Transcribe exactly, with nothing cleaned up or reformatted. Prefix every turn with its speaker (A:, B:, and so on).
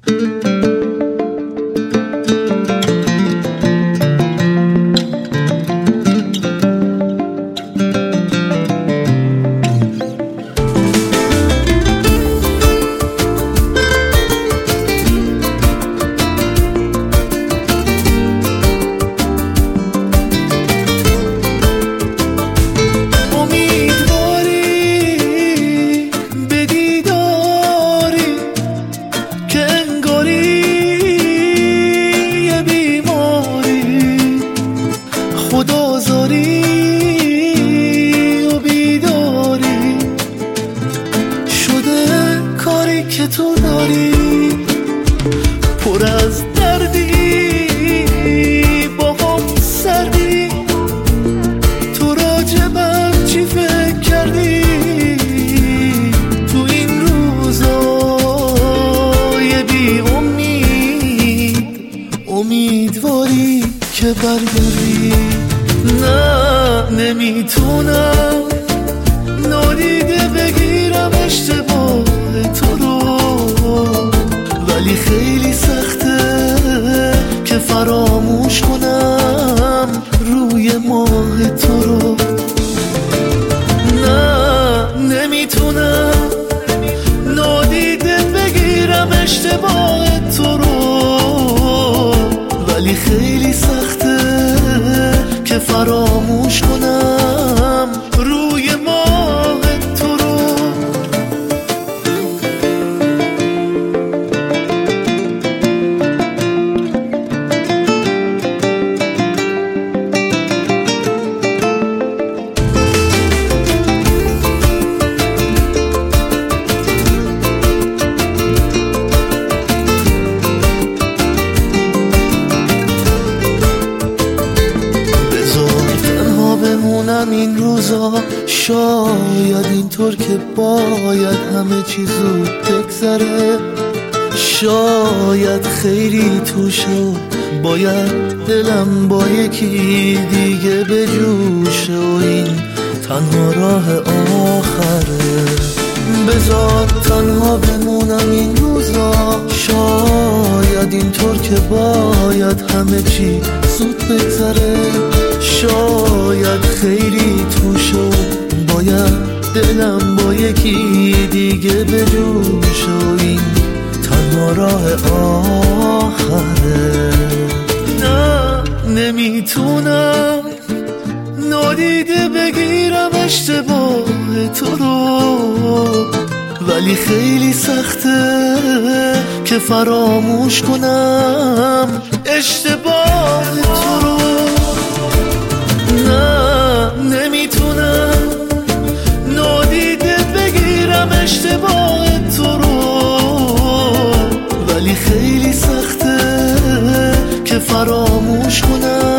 A: که تو داری پر از دردی، با هم سردی، تو راجبم چی فکر کردی تو این روزای بی امید؟ امیدواری که برگردی. نه نمیتونم نادیده بگیرم اشتباه تو رو، ولی خیلی سخته که فراموش کنم روی ماه تو رو. نه نمیتونم نادیده بگیرم اشتباه تو رو، ولی خیلی سخته که فراموش کنم روی ماه تو رو. بمونم این روزا، شاید اینطور که باید همه چیز زود بگذره، شاید خیلی تو شد باید دلم با یکی دیگه بجوشه و این تنها راه آخره. بذار تنها بمونم این روزا، شاید اینطور که باید همه چی زود بگذره، شاید خیلی تو شد باید دلم با یکی دیگه بجوشه و این تنها راه آخره. نه نمیتونم نادیده بگیرم اشتباه تو رو، ولی خیلی سخته که فراموش کنم اشتباه تو رو. نه نمیتونم نادیده بگیرم اشتباه تو رو، ولی خیلی سخته که فراموش کنم